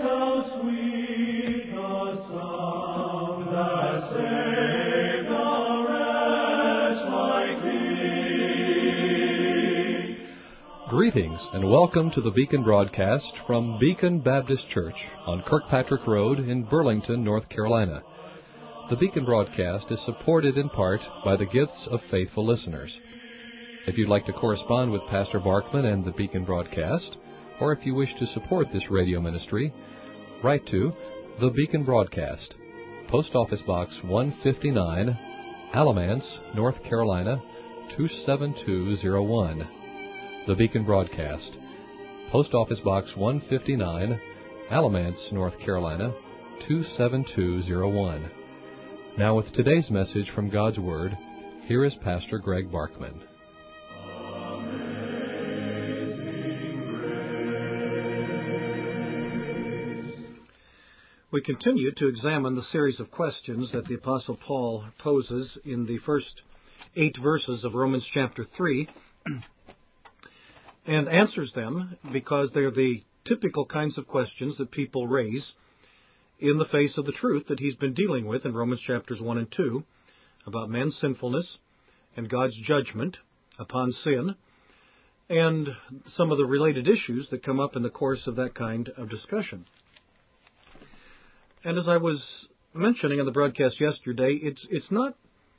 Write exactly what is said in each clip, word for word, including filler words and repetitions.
how sweet the sound that saved a wretch like me. Greetings and welcome to the Beacon broadcast from Beacon Baptist Church on Kirkpatrick Road in Burlington, North Carolina. The Beacon broadcast is supported in part by the gifts of faithful listeners. If you'd like to correspond with Pastor Barkman and the Beacon broadcast, or if you wish to support this radio ministry, write to The Beacon Broadcast, Post Office Box one fifty-nine, Alamance, North Carolina, two seven two zero one. The Beacon Broadcast, Post Office Box one fifty-nine, Alamance, North Carolina, two seven two zero one. Now with today's message from God's Word, here is Pastor Greg Barkman. We continue to examine the series of questions that the Apostle Paul poses in the first eight verses of Romans chapter three and answers them because they're the typical kinds of questions that people raise in the face of the truth that he's been dealing with in Romans chapters one and two about man's sinfulness and God's judgment upon sin and some of the related issues that come up in the course of that kind of discussion. And as I was mentioning in the broadcast yesterday, it's it's not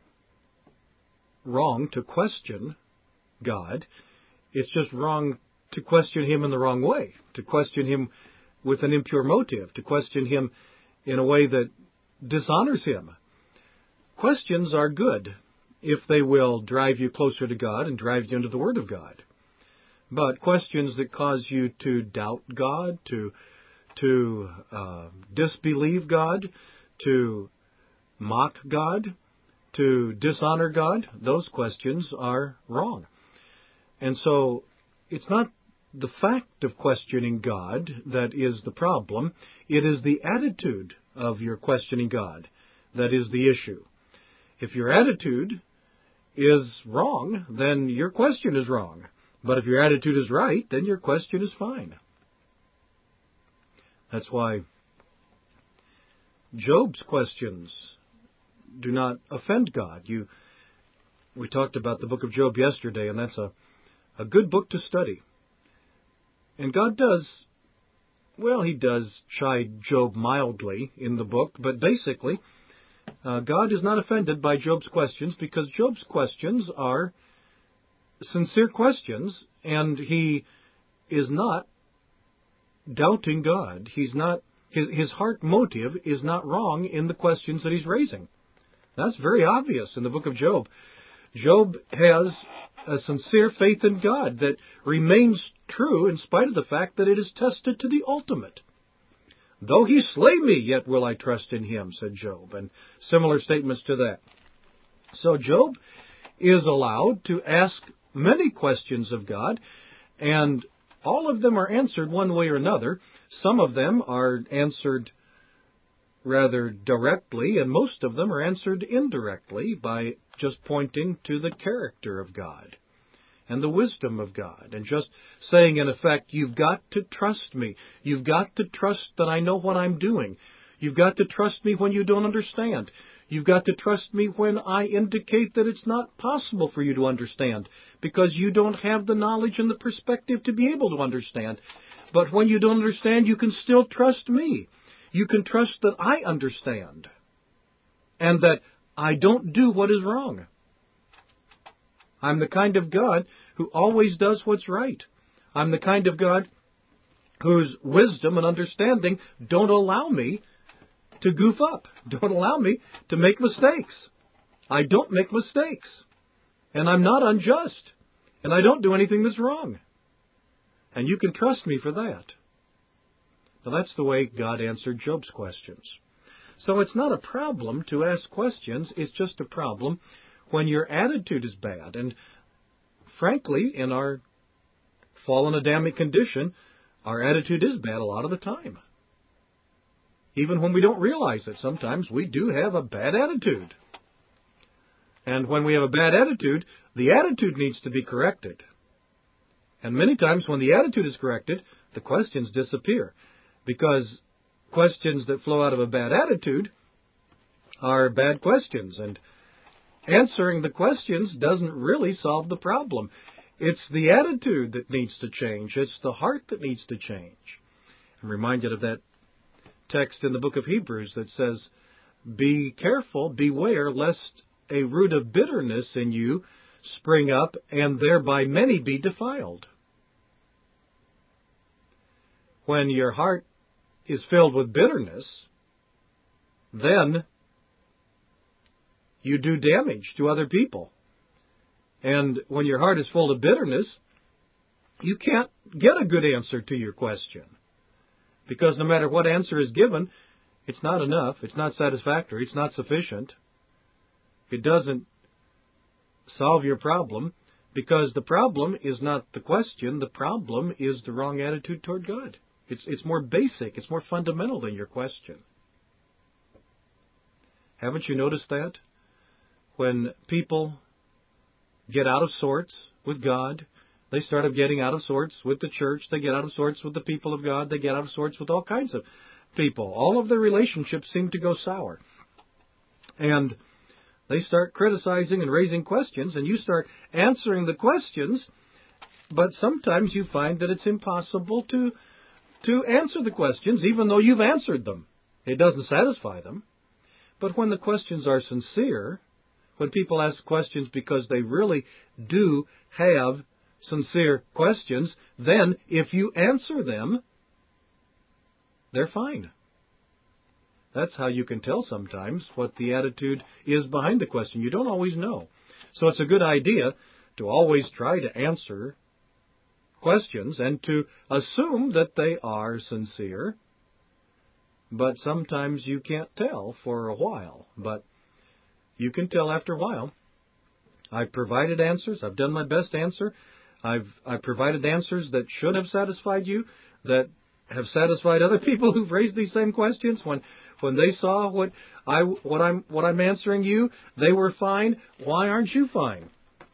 wrong to question God. It's just wrong to question Him in the wrong way, to question Him with an impure motive, to question Him in a way that dishonors Him. Questions are good if they will drive you closer to God and drive you into the Word of God. But questions that cause you to doubt God, to to uh, disbelieve God, to mock God, to dishonor God, those questions are wrong. And so it's not the fact of questioning God that is the problem. It is the attitude of your questioning God that is the issue. If your attitude is wrong, then your question is wrong. But if your attitude is right, then your question is fine. That's why Job's questions do not offend God. You, we talked about the book of Job yesterday, and that's a, a good book to study. And God does, well, He does chide Job mildly in the book, but basically, uh, God is not offended by Job's questions because Job's questions are sincere questions, and he is not doubting God. He's not, his, his heart motive is not wrong in the questions that he's raising. That's very obvious in the book of Job. Job has a sincere faith in God that remains true in spite of the fact that it is tested to the ultimate. Though He slay me, yet will I trust in Him, said Job, and similar statements to that. So Job is allowed to ask many questions of God, and all of them are answered one way or another. Some of them are answered rather directly, and most of them are answered indirectly by just pointing to the character of God and the wisdom of God, and just saying, in effect, you've got to trust me. You've got to trust that I know what I'm doing. You've got to trust me when you don't understand. You've got to trust me when I indicate that it's not possible for you to understand, because you don't have the knowledge and the perspective to be able to understand. But when you don't understand, you can still trust me. You can trust that I understand, and that I don't do what is wrong. I'm the kind of God who always does what's right. I'm the kind of God whose wisdom and understanding don't allow me to goof up, don't allow me to make mistakes. I don't make mistakes, and I'm not unjust, and I don't do anything that's wrong. And you can trust me for that. Now, that's the way God answered Job's questions. So it's not a problem to ask questions. It's just a problem when your attitude is bad. And frankly, in our fallen Adamic condition, our attitude is bad a lot of the time. Even when we don't realize it, sometimes we do have a bad attitude. And when we have a bad attitude, the attitude needs to be corrected. And many times when the attitude is corrected, the questions disappear. Because questions that flow out of a bad attitude are bad questions, and answering the questions doesn't really solve the problem. It's the attitude that needs to change. It's the heart that needs to change. I'm reminded of that text in the book of Hebrews that says, "Be careful, beware, lest a root of bitterness in you spring up, and thereby many be defiled." When your heart is filled with bitterness, then you do damage to other people. And when your heart is full of bitterness, you can't get a good answer to your question. Because no matter what answer is given, it's not enough, it's not satisfactory, it's not sufficient. It doesn't solve your problem, because the problem is not the question, the problem is the wrong attitude toward God. It's, it's more basic, it's more fundamental than your question. Haven't you noticed that? When people get out of sorts with God, they start up getting out of sorts with the church, they get out of sorts with the people of God, they get out of sorts with all kinds of people. All of their relationships seem to go sour. And they start criticizing and raising questions, and you start answering the questions, but sometimes you find that it's impossible to, to answer the questions, even though you've answered them. It doesn't satisfy them. But when the questions are sincere, when people ask questions because they really do have sincere questions, then if you answer them, they're fine. That's how you can tell sometimes what the attitude is behind the question. You don't always know. So it's a good idea to always try to answer questions and to assume that they are sincere. But sometimes you can't tell for a while. But you can tell after a while. I've provided answers. I've done my best answer. I've, I've provided answers that should have satisfied you, that have satisfied other people who've raised these same questions. When when they saw what I what I'm what I'm answering you, they were fine. Why aren't you fine?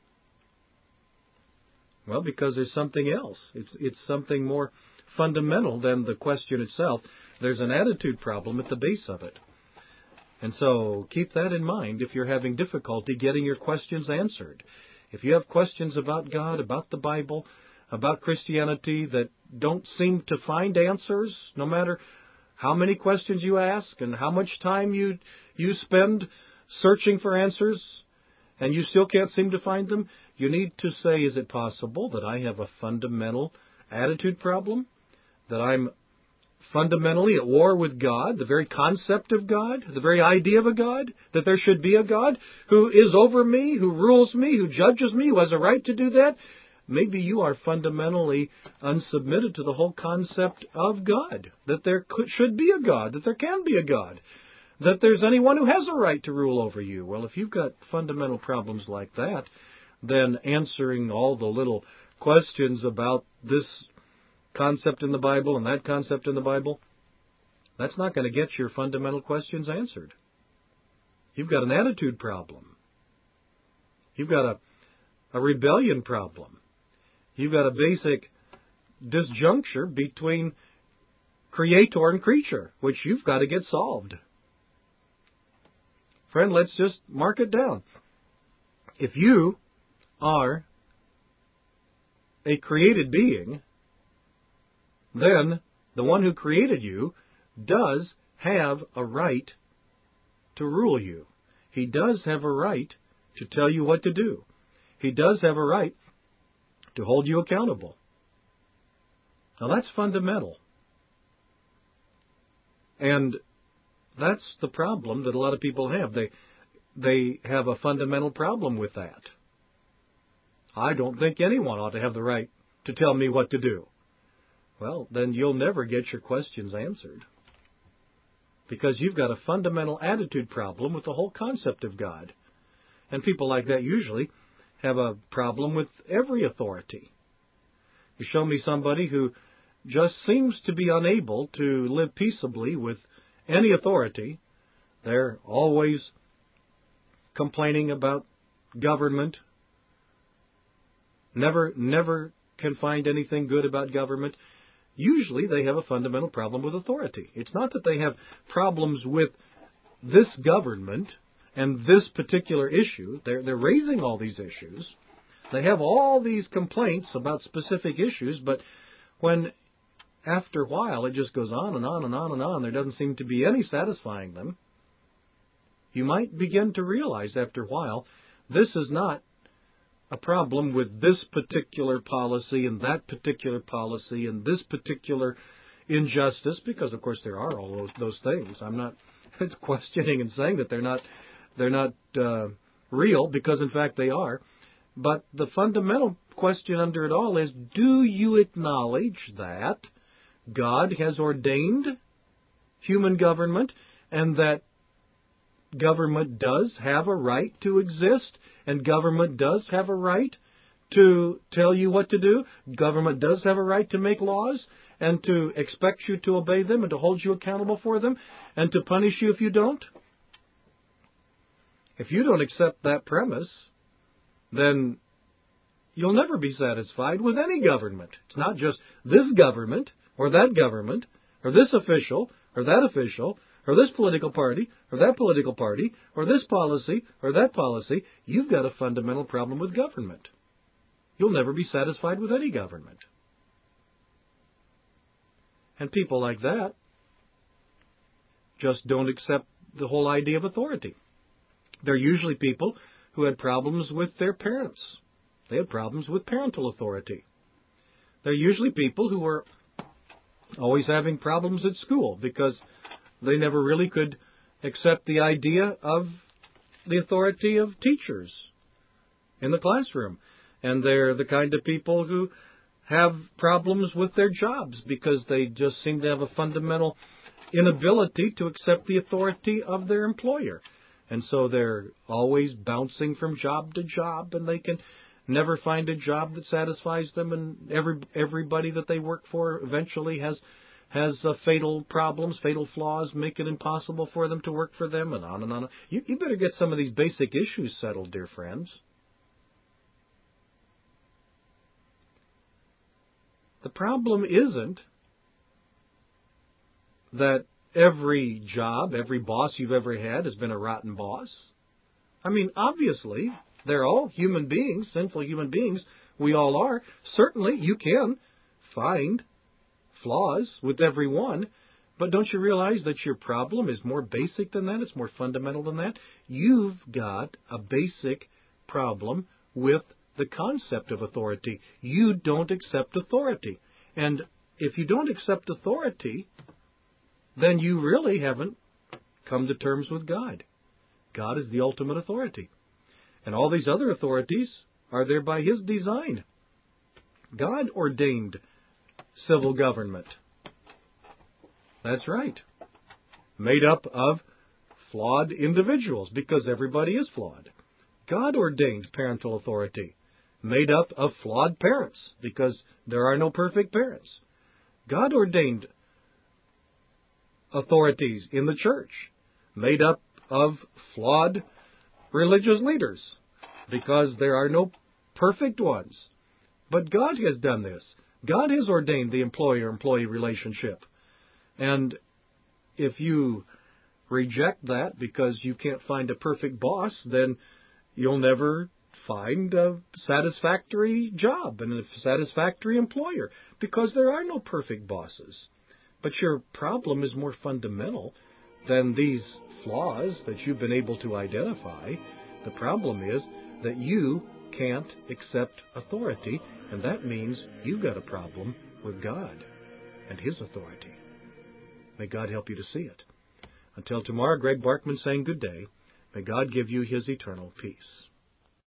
Well, because there's something else. It's it's something more fundamental than the question itself. There's an attitude problem at the base of it. And so keep that in mind if you're having difficulty getting your questions answered. If you have questions about God, about the Bible, about Christianity that don't seem to find answers, no matter how many questions you ask and how much time you you spend searching for answers, and you still can't seem to find them, you need to say, is it possible that I have a fundamental attitude problem? That I'm fundamentally at war with God, the very concept of God, the very idea of a God, that there should be a God who is over me, who rules me, who judges me, who has a right to do that? Maybe you are fundamentally unsubmitted to the whole concept of God, that there could, should be a God, that there can be a God, that there's anyone who has a right to rule over you. Well, if you've got fundamental problems like that, then answering all the little questions about this concept in the Bible and that concept in the Bible, that's not going to get your fundamental questions answered. You've got an attitude problem. You've got a, a rebellion problem. You've got a basic disjuncture between creator and creature, which you've got to get solved. Friend, let's just mark it down. If you are a created being, then the one who created you does have a right to rule you. He does have a right to tell you what to do. He does have a right to hold you accountable. Now that's fundamental. And that's the problem that a lot of people have. They, they have a fundamental problem with that. I don't think anyone ought to have the right to tell me what to do. Well, then you'll never get your questions answered. Because you've got a fundamental attitude problem with the whole concept of God. And people like that usually have a problem with every authority. You show me somebody who just seems to be unable to live peaceably with any authority. They're always complaining about government. Never, never can find anything good about government. usually they have a fundamental problem with authority. It's not that they have problems with this government and this particular issue. They're, they're raising all these issues. They have all these complaints about specific issues, but when after a while it just goes on and on and on and on, there doesn't seem to be any satisfying them, you might begin to realize after a while this is not a problem with this particular policy and that particular policy and this particular injustice, because of course there are all those, those things. I'm not questioning and saying that they're not they're not uh, real, because in fact they are. But the fundamental question under it all is, do you acknowledge that God has ordained human government and that government does have a right to exist and government does have a right to tell you what to do? Government does have a right to make laws and to expect you to obey them and to hold you accountable for them and to punish you if you don't? If you don't accept that premise, then you'll never be satisfied with any government. It's not just this government or that government or this official or that official or this political party or that political party or this policy or that policy. You've got a fundamental problem with government. You'll never be satisfied with any government. And people like that just don't accept the whole idea of authority. They're usually people who had problems with their parents. They had problems with parental authority. They're usually people who were always having problems at school because they never really could accept the idea of the authority of teachers in the classroom. And they're the kind of people who have problems with their jobs because they just seem to have a fundamental inability to accept the authority of their employer. And so they're always bouncing from job to job, and they can never find a job that satisfies them, and every everybody that they work for eventually has has uh, fatal problems, fatal flaws, make it impossible for them to work for them, and on and on. You, you better get some of these basic issues settled, dear friends. The problem isn't that every job, every boss you've ever had has been a rotten boss. I mean, obviously, they're all human beings, sinful human beings. We all are. Certainly, you can find flaws with every one, but don't you realize that your problem is more basic than that? It's more fundamental than that? You've got a basic problem with the concept of authority. You don't accept authority. And if you don't accept authority, then you really haven't come to terms with God. God is the ultimate authority. And all these other authorities are there by His design. God ordained civil government. That's right. Made up of flawed individuals, because everybody is flawed. God ordained parental authority. Made up of flawed parents, because there are no perfect parents. God ordained authorities in the church, made up of flawed religious leaders, because there are no perfect ones. But God has done this. God has ordained the employer-employee relationship. And if you reject that because you can't find a perfect boss, then you'll never find a satisfactory job and a satisfactory employer, because there are no perfect bosses. But your problem is more fundamental than these flaws that you've been able to identify. The problem is that you can't accept authority, and that means you've got a problem with God and His authority. May God help you to see it. Until tomorrow, Greg Barkman saying good day. May God give you His eternal peace.